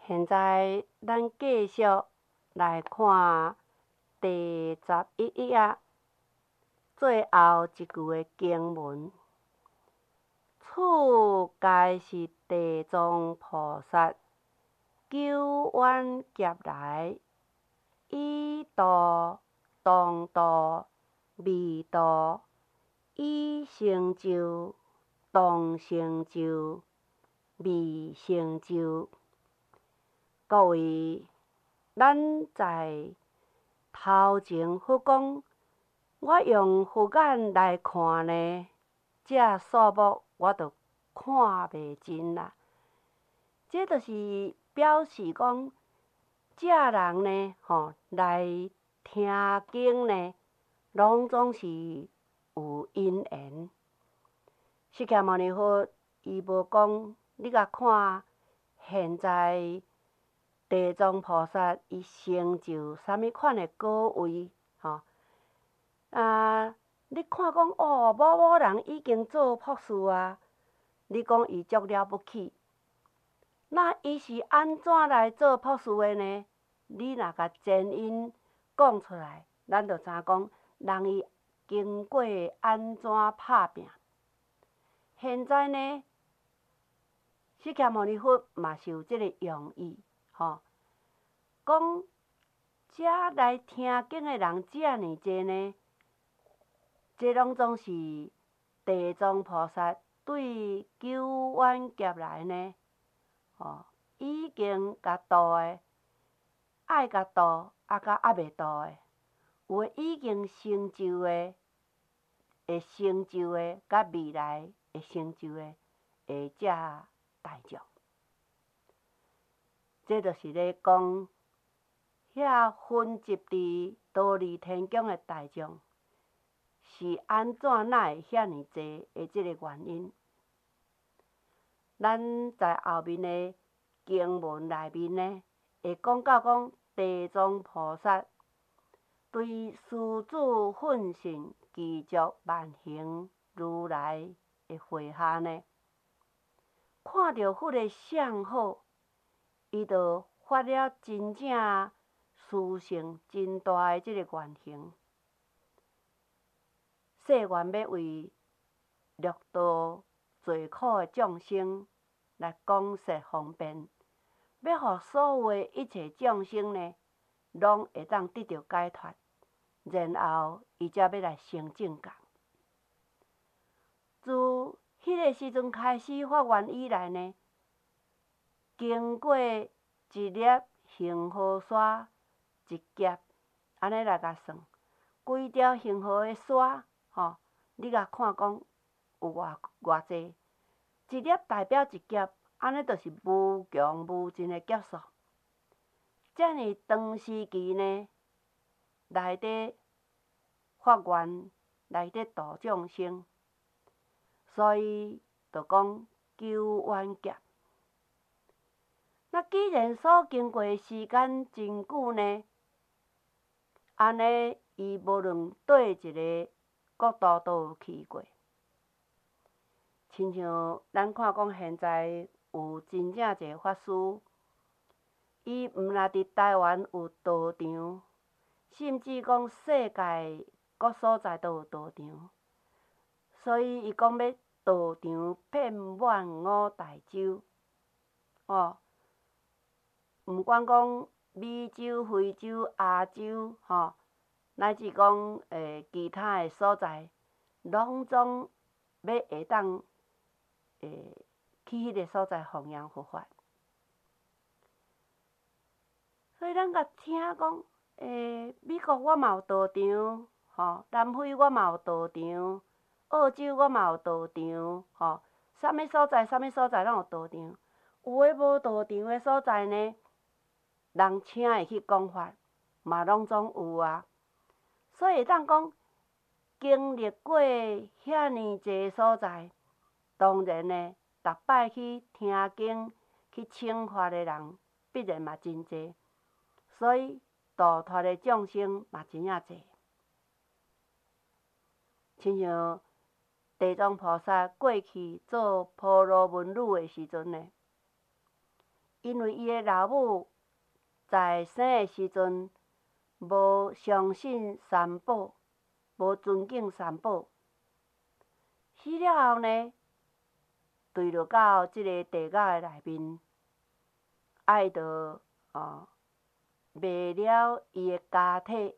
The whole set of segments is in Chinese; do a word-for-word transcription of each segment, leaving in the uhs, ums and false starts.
现在咱继续来看第十一页最后一句的经文。此皆是地藏菩萨救冤劫来，以度当度未度，已成就当成就未成就。各位，咱在头前佛讲，我用佛眼来看呢，这数目我都看袂尽啦。这就是表示讲，这人呢，吼来听经呢，拢总是有因缘。释迦牟尼佛伊无讲，你甲看现在地藏菩萨伊成就啥物款的果位，吼啊！你看讲哦，某某人已经做博士啊，你讲伊足了不起。那伊是安怎来做博士的呢？你若甲前因讲出来，咱就知讲人伊经过安怎拍拼。现在呢，释迦牟尼佛嘛是有即个用意，吼，讲遮来听经的人遮尔济呢，这拢总是地藏菩萨对救冤劫来呢，吼，已经甲度的，爱甲度，啊甲还袂度的，有诶已经成就的，会成就的，甲未来会成就的，会遮大众。这就是咧讲，遐分集伫忉利天宫的大众，是安怎哪会遐尼济的即个原因。咱在后面的经文内面呢，会讲到讲地藏菩萨对师子奋信具足万行如来的会下呢，看到佛的相好，伊就发了真正殊胜真大的即个愿行，誓愿要为六道罪苦的众生来广设方便，要互所有的一切众生呢，拢会当得到解脱，然后伊才要来成正觉。自迄个时阵开始发愿以来呢，经过一粒恒河沙一劫，安尼来甲算，几条恒河的沙，吼，你甲看讲有偌偌济，一粒代表一劫，安尼就是无穷无尽的劫数。遮尔长时期呢，内底发愿，内底度众生，所以就讲救冤劫。那既然所经过的时间真久呢，安尼伊无论倒一个国度都有去过。亲像咱看讲现在有真正一个法师，伊毋若伫台湾有道场，甚至讲世界各所在都有道场，所以伊讲要道场遍满五大洲，哦。毋管讲美洲、非洲、亚洲，吼，乃至讲诶其他诶所在，拢总要会当诶去迄个所在弘扬佛法。所以咱甲听讲，诶，美国我嘛有道场，吼，南非我嘛有道场，澳洲我嘛有道场，吼，啥物所在、啥物所在拢有道场。有诶无道场诶所在呢？人请会去讲法，嘛拢总有啊。所以会当讲，经历过遐尼济所在，当然呢，逐摆去听经、去请法的人，必然嘛真济。所以度脱的众生嘛真正济。亲像地藏菩萨过去做婆罗门女的时阵呢， 因为伊的老母在生的时阵无相信三宝，无尊敬三宝，死了后呢，对落到即个地狱的内面，爱着哦卖了伊的家体，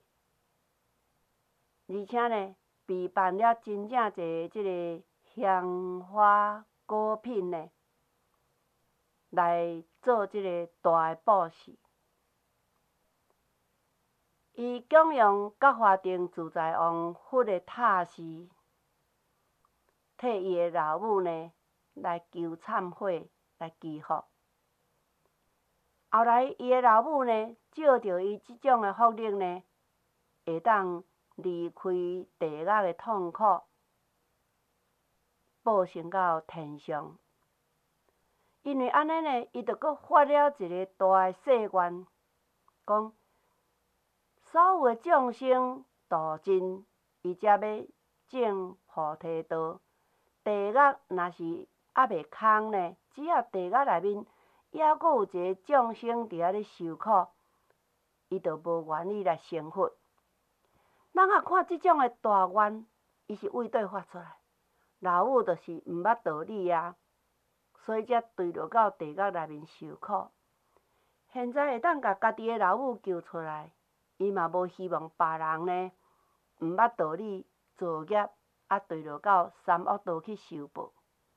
而且呢，备办了真正侪即个香花果品呢，来做即个大的布施。伊供养觉华定自在王佛的塔时，替伊的老母呢来求忏悔，来祈福。后来伊的老母呢，借着伊即种的福力呢，会当离开地狱的痛苦，报升到天上。因为安尼呢，伊就阁发了一个大的誓愿，讲所有的众生度尽，伊才要证菩提道。地狱若是还袂空呢，只要地狱内面还阁有一个众生伫遐咧受苦，伊就无愿意来成佛。咱若看即种的大愿，伊是为对发出来，老母就是毋捌道理啊，所以才坠落到地狱内面受苦。现在会当甲家己的老母救出来，伊嘛无希望别人呢毋捌道理造业，啊坠落到三恶道去受报。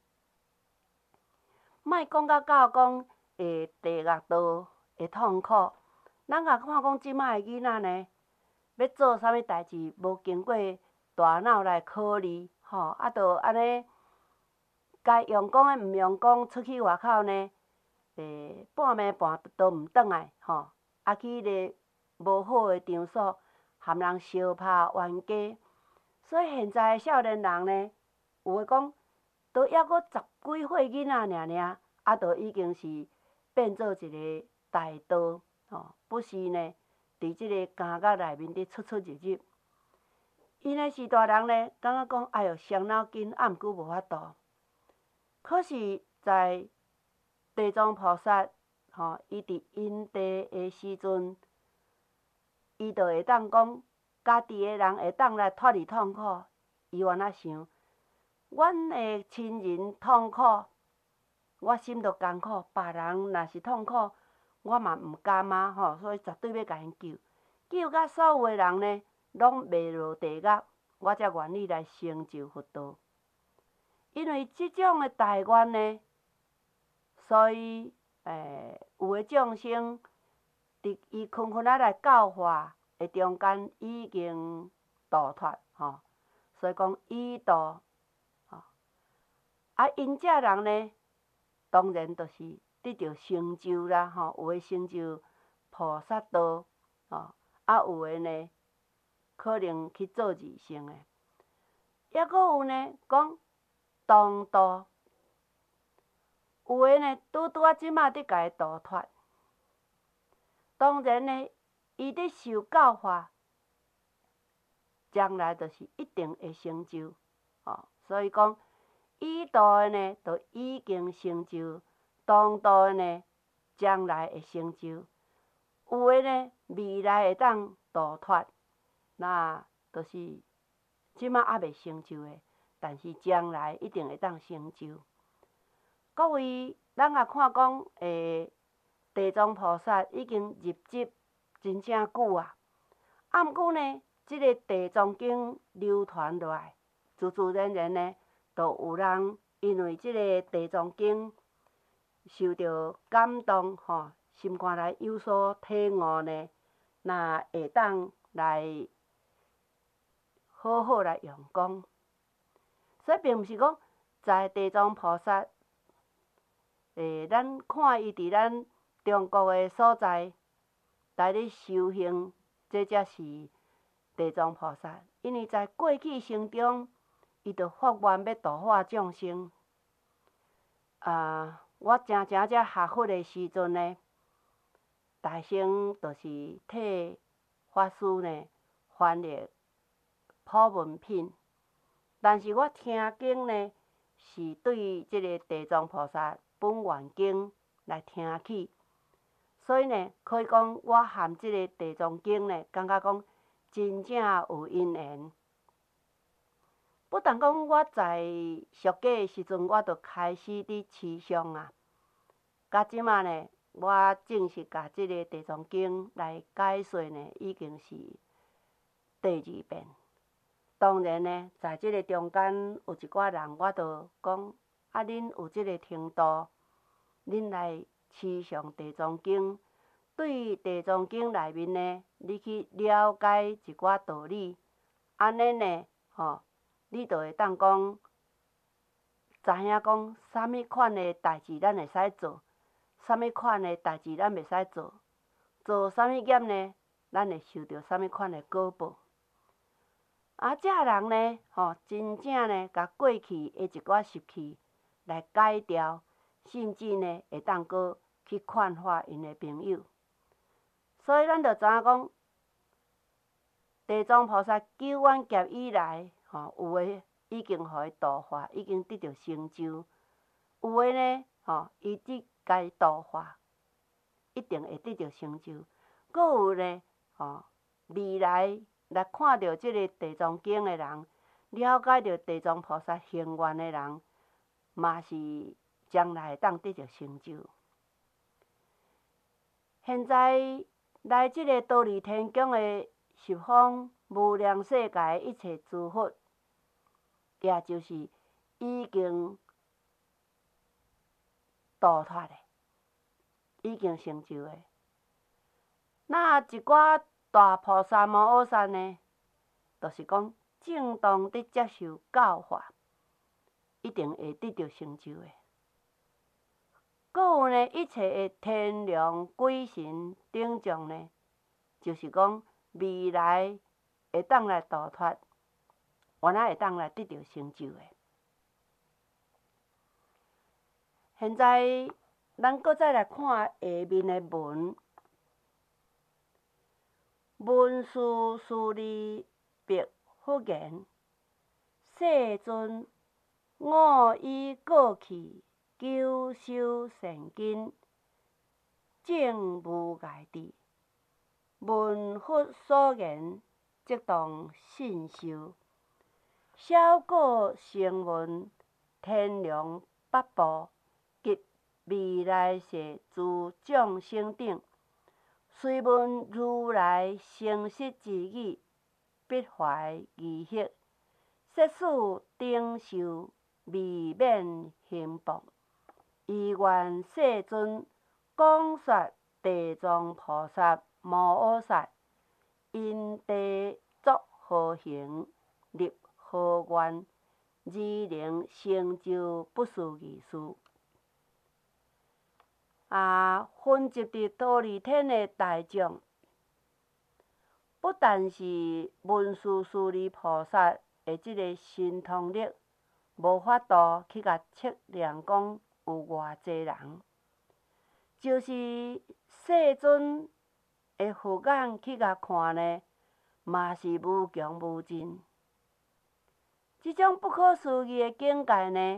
莫讲到到讲诶地狱道会痛苦，咱甲看讲即摆的囡仔呢，要做啥物代志，无经过大脑来考虑，吼，啊，就安尼该用功的毋用功，出去外口呢，诶，半暝半都毋转来，吼，啊去咧无好的场所，含人相拍冤家。所以现在的少年人呢，有诶讲，都还阁十几岁囡仔尔尔，啊，都已经是变做一个大盗，吼，不时呢，伫即个监狱内面伫出出入入。伊呢是大人呢，感觉讲，哎哟，伤脑筋，啊，毋过无法度。可是，在地藏菩萨，吼，伊伫因地的时阵，伊就会当讲，家己的人会当来脱离痛苦。伊原来想，阮的亲人痛苦，我心就艰苦；别人若是痛苦，我嘛毋甘啊，吼，所以绝对要甲因救。救甲所有的人呢，拢袂落地狱，我才愿意来成就佛道。因为即种的大愿呢，所以诶，有诶众生伫伊困困仔来教化的中间已经度脱，吼，所以讲已度，吼，啊，因遮人呢，当然就是得到成就啦，吼，有诶成就菩萨道，吼，啊，有诶呢，可能去做二乘诶，抑阁有呢讲当道，有诶呢拄拄啊即马伫家己度脱，当然呢，伊伫受教化，将来就是一定会成就，吼，所以讲已度诶呢，就已经成就；当度诶呢，将来会成就。有诶呢，未来会当度脱，那就是即马还袂成就诶，但是将来一定会当成就。各位，咱也看讲，诶，地藏菩萨已经入寂真正久啊。啊，毋过呢，即个地藏经流传落来，自自然然呢，就有人因为即个地藏经受到感动，吼，心肝内有所体悟呢，那会当来好好来用功。所以并毋是讲在地藏菩萨，诶，咱看伊伫咱中国诶所在来咧修行，这才是地藏菩萨。因为在过去生中，伊就发愿要度化众生。啊，我真正才学佛诶时阵呢，大乘就是替法师呢翻译普门品，但是我听经呢，是对即个地藏菩萨本愿经来听起， 所以呢，可以讲我含即个地藏经呢，感觉讲真正有因缘。不但讲我在俗家的时阵，我就开始伫持诵啊。甲即马呢，我正式甲即个地藏经来解说呢，已经是第二遍。当然呢，在即个中间有一寡人，我就讲啊，恁有即个程度，恁来持诵地藏经。对地藏经内面呢，你去了解一寡道理，安尼呢，吼，你就会当讲，知影讲啥物款的代志咱会使做，啥物款的代志咱袂使做，做啥物业呢，咱会受到啥物款的果报。啊，这人呢，吼，真正呢，甲过去的一寡习气来改掉，甚至呢，会当阁去劝化因的朋友。所以咱就知影讲，地藏菩萨九万劫以来，吼，有诶已经互伊度化，已经得到成就；有诶呢，吼，伊只该度化，一定会得到成就。阁有呢，吼，未来来看到即个地藏经诶人，了解到地藏菩萨行愿诶人，嘛是将来会当得到成就。现在来即个忉利天宫诶十方无量世界诶一切诸佛，也就是已经度脱诶，已经成就诶。那一寡大菩萨摩诃萨呢，就是讲正当伫接受教化，一定会得到成就诶。阁有呢，一切诶天龙鬼神等众呢，就是讲未来会当来度脱，原来会当来得到成就诶。现在咱搁再来看下面诶文，文殊师利别佛言：世尊，我已过去久修善根，证无碍智。闻佛所言，即当信受。小果声闻天龙八部及未来世诸众生等，虽闻如来诚实之语，必怀疑惑，设使顶受未免幸福。以愿世尊讲说地藏菩萨摩诃萨因地作何行，立何愿，而能成就不思议事。啊，混集伫忉利天的大众，不但是文殊师利菩萨的即个神通力，无法度去甲测量讲有偌济人，就是世尊的佛眼去甲看呢，嘛是无穷无尽。即种不可思议的境界呢，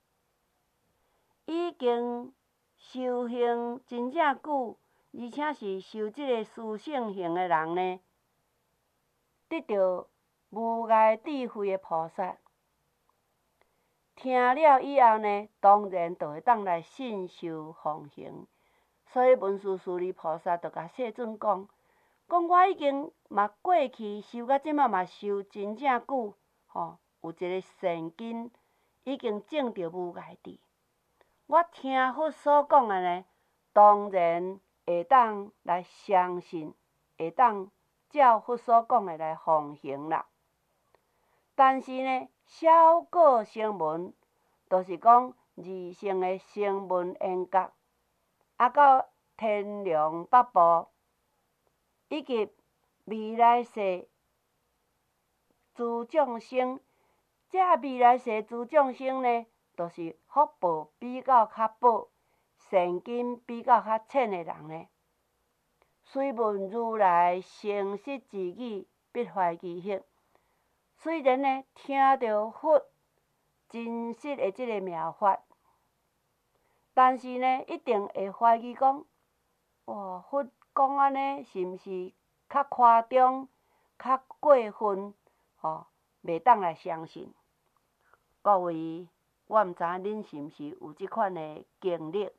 已经修行真正久，而且是修即个殊胜行的人呢，得到无碍智慧的菩萨，听了以后呢，当然就会当来信受奉行。所以文殊师利菩萨就甲世尊讲，讲我已经嘛过去修到即马嘛修真正久，吼，有一个善根，已经证到无碍智。我听佛所讲的呢，当然会当来相信，会当照佛所讲的来奉行啦。但是呢，小果声闻，就是讲二乘的声闻缘觉，啊到天龙八部，以及未来世诸众生，这未来世诸众生呢，就是福报比较较薄、善根比较较浅的人呢。虽闻如来诚实之语，必怀疑惑。虽然呢，听到佛真实的即个妙法，但是呢，一定会怀疑讲， 哇，佛讲安尼是毋是较夸张、较过分？吼，袂当来相信。各位，我毋知影恁是毋是有即款的经历？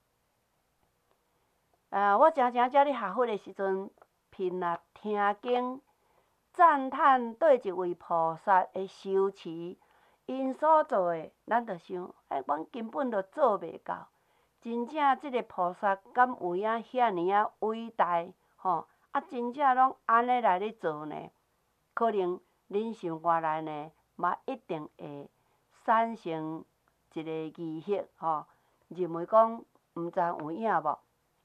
啊，我常常遮咧学佛的时阵，频啊听经，赞叹对一位菩萨的修持，因所做的，咱着想，哎，阮根本就做袂到。真正即个菩萨敢有影遐尼啊伟大？吼，啊，真正拢安尼来咧做呢？可能恁心肝内呢，嘛一定会产生一个疑惑，吼，认为讲毋知有影无？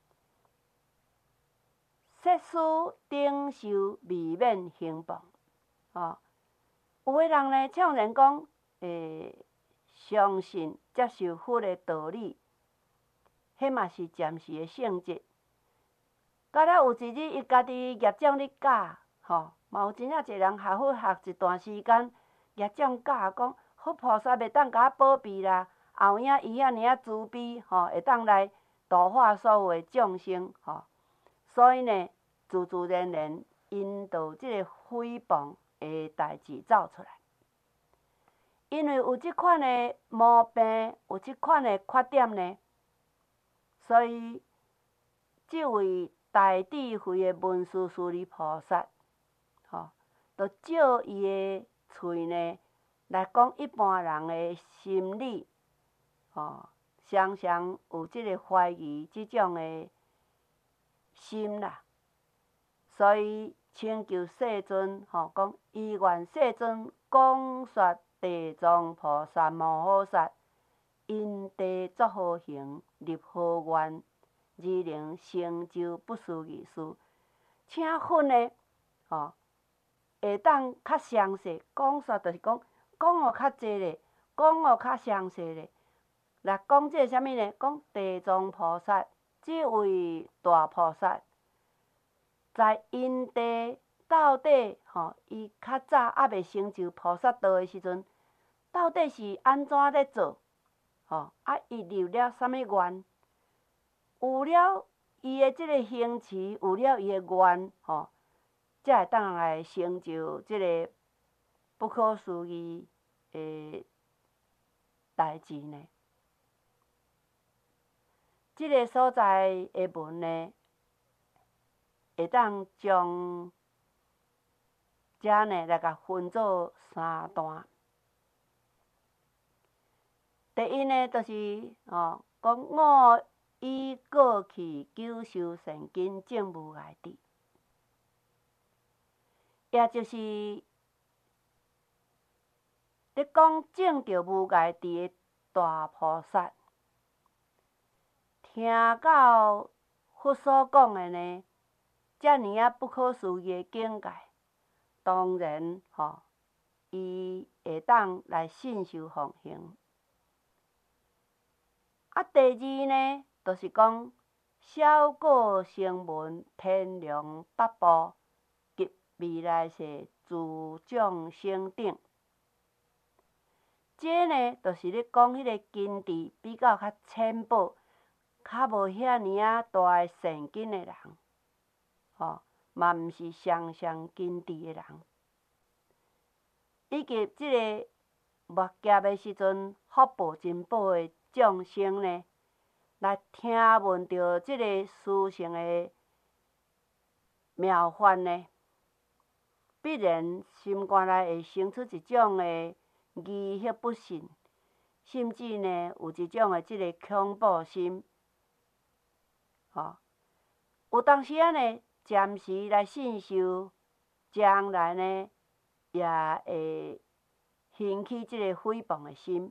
世事顶受未免轻薄，吼，有诶人呢，唱人讲，诶，相信接受佛的道理，迄嘛是暂时的性质。到了有一日，伊家己业障咧教，吼，嘛有真正一个人学佛学一段时间，业障教讲，佛菩萨袂当甲我保庇啦，后影伊遐尼啊慈悲，吼，会当来度化所有的众生，吼。所以呢，自自然然因着即个诽谤的代志走出来，因为有即款的毛病，有即款的缺点呢，所以即位大智慧的文殊师利菩萨，吼，就借伊的喙呢来讲一般人的心理，吼，常常有即个怀疑即种的心啦。所以请求世尊，吼，讲伊愿世尊讲说地藏菩萨摩诃萨因地作好行，立好愿，而能成就不思议事。请佛呢，吼，会当较详细讲说，就是讲讲互较济咧，讲互较详细咧。来讲这啥物呢？讲地藏菩萨即位大菩萨，在因地到底吼，伊较早还未成就菩萨道的时阵，到底是安怎咧做？吼，啊，伊立了啥物愿？有了伊的即个行持，有了伊的愿，吼，才会当来成就即个不可思议的代志呢。即个所在的文呢，会当将遮呢来甲分做三段。第一呢，就是哦，讲我以过去九修善根证无碍智，也就是咧讲证着无碍智的大菩萨，听到佛所讲的呢，遮尼啊不可思议的境界，当然吼，伊会当来信受奉行。啊，第二呢，就是讲小果声闻天龙八部及未来世诸众生等，这呢，就是咧讲迄个根智比较较浅薄，较无遐尼啊大的善根的人，吼，嘛毋是上上根智的人，以及即个末劫的时阵，福报真报的众生呢，来听闻到即个殊胜的妙法呢，必然心肝内会生出一种的疑惑不信，甚至呢有一种的即个恐怖心，吼，有当时啊呢，暂时来信受，将来呢也会兴起即个诽谤的心。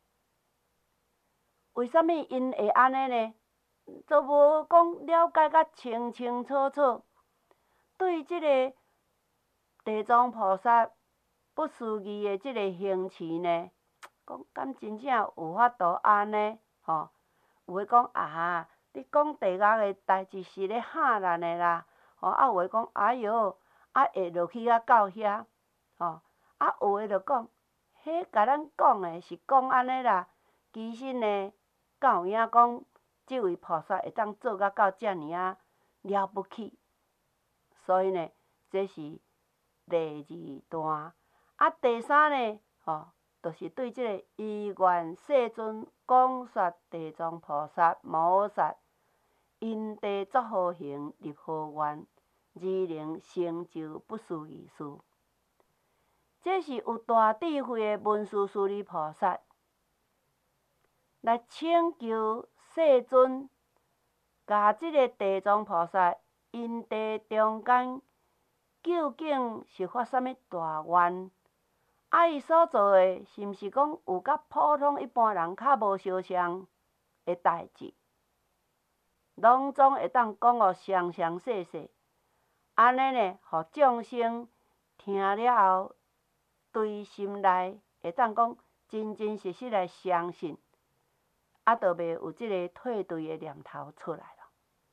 为什么因会安尼呢？都无讲了解甲清清楚楚，对即个地藏菩萨不思议的即个行持呢，讲敢真正有法度安呢？吼，有诶讲啊，你讲地狱的代志是咧吓人的啦，吼，啊有诶讲哎哟，啊会落去啊到遐，吼，啊有诶就讲，迄甲咱讲诶是讲安尼啦，其实呢，敢有影讲即位菩萨会当做甲到遮尔啊了不起。所以呢，这是第二段。啊，第三呢，吼，就是对这个依愿世尊讲说地藏菩萨摩萨因地作好行，立好愿，而能成就不思议事。这是有大智慧的文殊师利菩萨来请求世尊，甲这个地藏菩萨因地中间究竟是发啥物大愿？啊，伊所做的是毋是讲有甲普通一般人较无相像的代志？拢总会当讲互详详细细，安尼呢，互众生听了后，对心内会当讲真真实实来相信，啊，就袂有即个退队的念头出来了。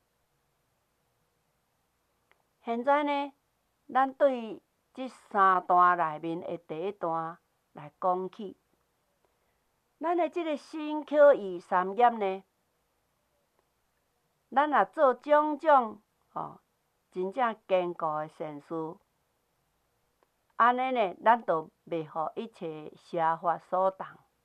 现在呢，咱对即三段内面的第一段来讲起，咱的即个身口意三业呢，咱若做种种吼，真正坚固的善事，安尼呢，咱就袂互一切邪法所动。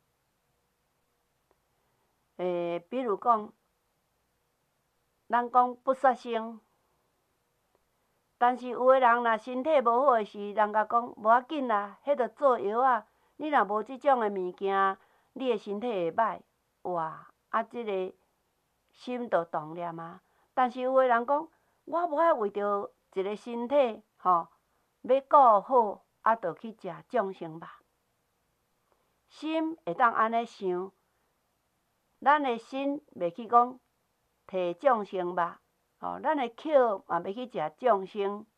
诶，比如讲，咱讲不杀生，但是有的人若身体无好诶时，人甲讲无要紧啦，迄着做药啊。你若无即种诶物件，你诶身体会歹。哇，啊，即个心就动念啊。但是有的人讲，我无爱为着一个身体，吼，要顾好，啊，着去食众生肉。心会当安尼想，咱诶心袂去讲摕众生肉，吼，咱诶口嘛袂去食众生。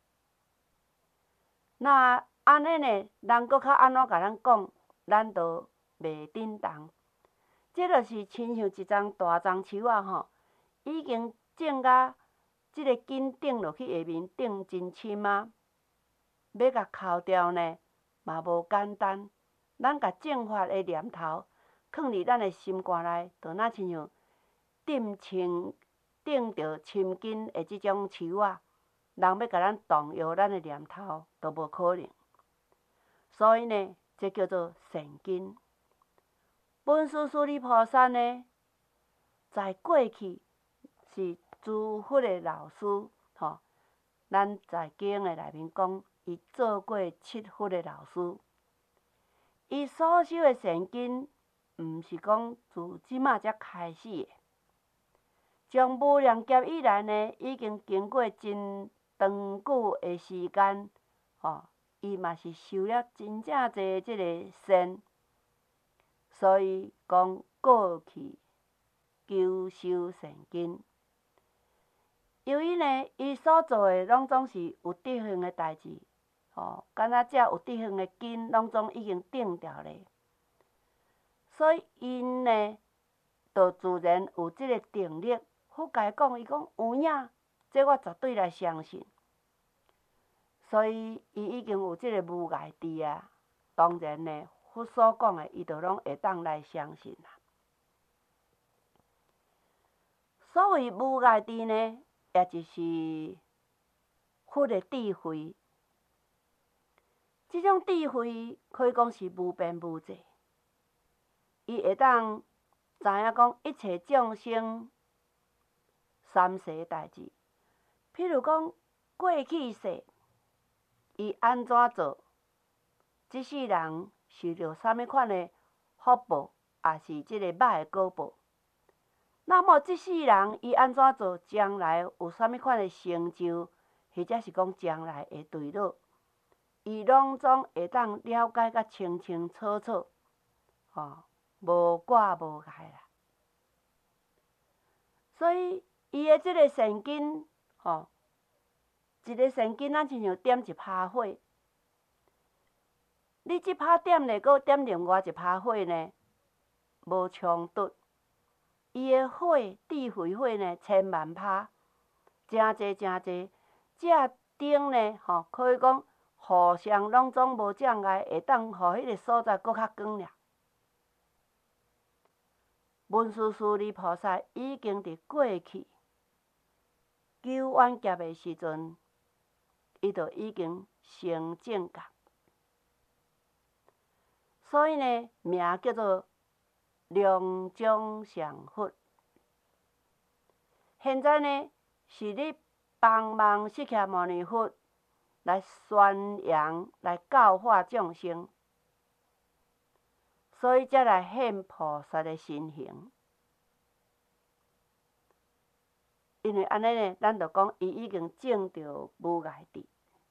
那安尼呢，人搁较安怎甲咱讲，咱就袂振动。即著是亲像一丛大樟树仔吼，已经种甲即个根顶落去下面顶真深啊，要甲抠掉呢，嘛无简单。咱甲正法的念头放伫咱的心肝内，就若亲像顶青顶着深根的即种树仔，人要甲咱动摇咱的念头，都无可能。所以呢，这叫做善根。文殊师利菩萨呢，在过去是诸佛的老师，吼，咱在经的内面讲，伊做过七佛的老师。伊所修的善根，毋是讲自即马才开始的，从无量劫以来呢，已经经过真长久的时间，吼，伊嘛是修了真正侪即个善，所以讲过去求修善根。由于呢，伊所做的拢总是有德行的代志。哦，敢若遮有德行的根，拢总已经定掉咧，所以因呢，就自然有即个定力。佛家讲，伊讲有影，这我绝对来相信。所以伊已经有即个无碍智啊，当然呢，佛所讲的，伊就拢会当来相信啦。所谓无碍智呢，也就是佛的智慧。即种智慧可以讲是无边无际，伊会当知影讲一切众生三世的代志。譬如讲过去世，伊安怎做，即世人受着啥物款的福报，也是即个歹的果报。那么即世人伊安怎做，将来有啥物款的成就，或者是讲将来会对落。伊拢总会当了解甲清清楚楚，吼，无挂无碍啦。所以伊的即个善根，吼，一个善根咱亲像点一拍火，你即拍点咧，搁点另外一拍火呢，无冲突。伊的火，智慧火呢，千万拍，真济真济，这灯呢，吼，可以讲。互相拢总无障碍，会当互迄个所在搁较光亮。文殊师利菩萨已经伫过去九弯劫的时阵，伊就已经成正觉。所以呢，名叫做龙种上佛。现在呢，是你帮忙释迦牟尼佛来宣扬、来教化众生，所以才来现菩萨的身形。因为安尼呢，咱就讲伊已经证到无碍智。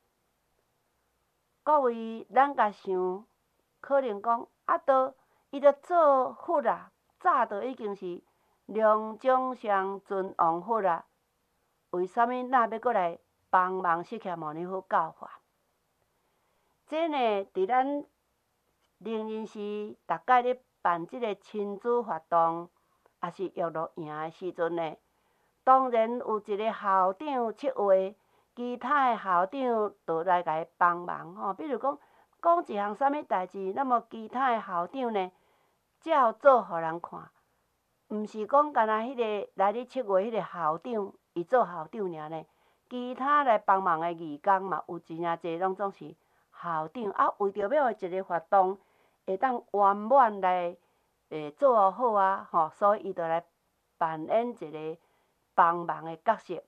各位，咱甲想，可能讲啊，都伊都做佛啊，早都已经是龙种上尊王佛啊，为什么若要过来帮忙释迦牟尼佛教化？这呢，伫咱灵隐寺大概咧办即个亲子活动，也是乐乐营的时阵呢，当然有一个校长七位，其他的校长都来甲伊帮忙吼。比如讲，讲一项啥物代志，那么其他的校长呢，才有做互人看，毋是讲干那迄个来咧七位迄个校长，伊做校长尔呢。其他来帮忙的义工嘛，有真正侪拢总是校长啊。为着要一个活动会当圆满来诶做好啊，吼，所以伊就来扮演一个帮忙的角色。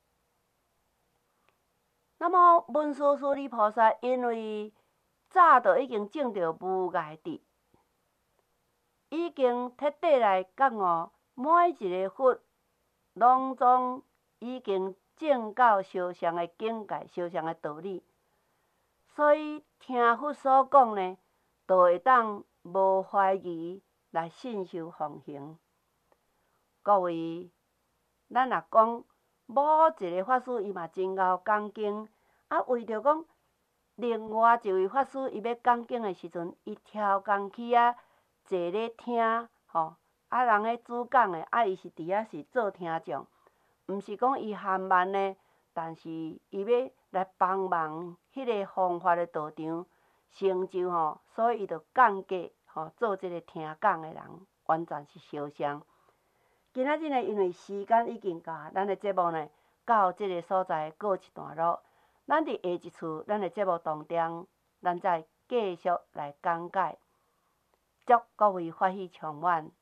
那么文殊师利菩萨因为早就已经证到无碍智，已经彻底来觉悟每一个佛拢总已经证到相像的境界、相像的道理，所以听佛所讲呢，就会当无怀疑来信受奉行。各位，咱若讲某一个法师，伊嘛真贤讲经，啊，为着讲另外一位法师伊要讲经的时阵，伊超工起啊，坐咧听，吼，啊，人咧主讲的，啊，伊是伫遐是做听众，毋是讲伊含慢呢，但是伊要来帮忙迄个方法的道场成就吼，所以伊就降价吼，做即个听讲的人，完全是相像。今仔日呢，因为时间已经到，咱的节目呢到即个所在告一段落。咱伫下一次咱的节目当中，咱再继续来讲解。祝各位法喜充满。